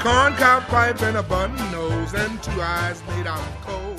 corncob pipe and a button nose and two eyes made out of coal.